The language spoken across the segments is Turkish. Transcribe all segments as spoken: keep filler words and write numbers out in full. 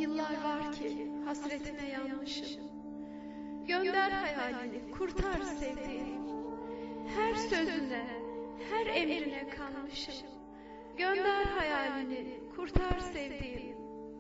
Yıllar var ki hasretine yanmışım. Gönder hayalini, kurtar sevdiğim. Her sözüne, her emrine kanmışım. Gönder hayalini, kurtar sevdiğim.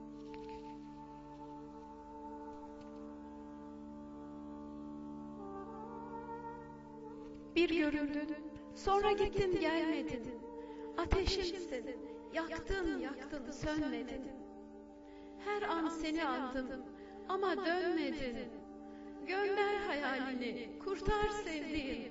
Bir göründün, sonra gittin gelmedin. Ateşimsin, yaktın yaktın sönmedin. Her an seni andım ama dönmedin. Gönder hayalini, kurtar sevdiğim.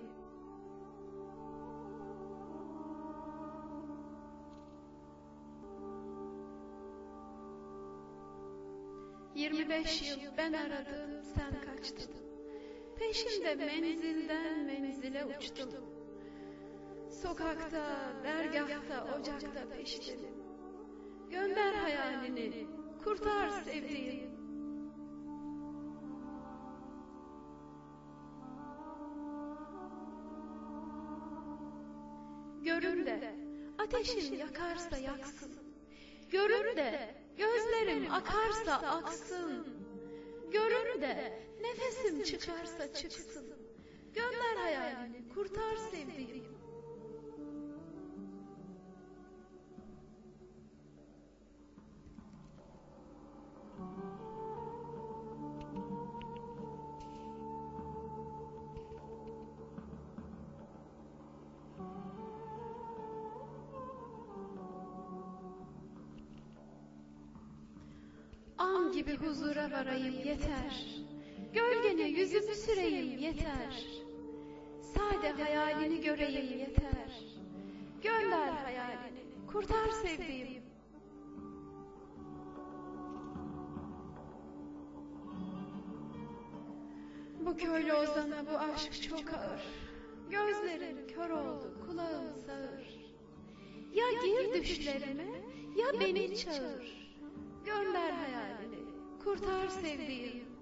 Yirmi beş yıl ben aradım, sen kaçtın. Peşimde menzilden menzile uçtum. Sokakta, dergahta, ocakta peştim. Gönder hayalini, kurtar sevdiğim. Görün de ateşin yakarsa yaksın. Görün de gözlerim akarsa aksın. Görün de nefesim çıkarsa çıksın. Gönder hayalini, kurtar sevdiğim. An gibi huzura varayım yeter. Gölgene yüzümü süreyim yeter. Sade hayalini göreyim yeter. Gönder hayalini, kurtar sevdiğim. Bu köylü ozana bu aşk çok ağır. Gözlerim kör oldu, kulağım sağır. Ya gir düşlerime, ya beni çağır. Gönder hayalini, kurtar sevdiğim.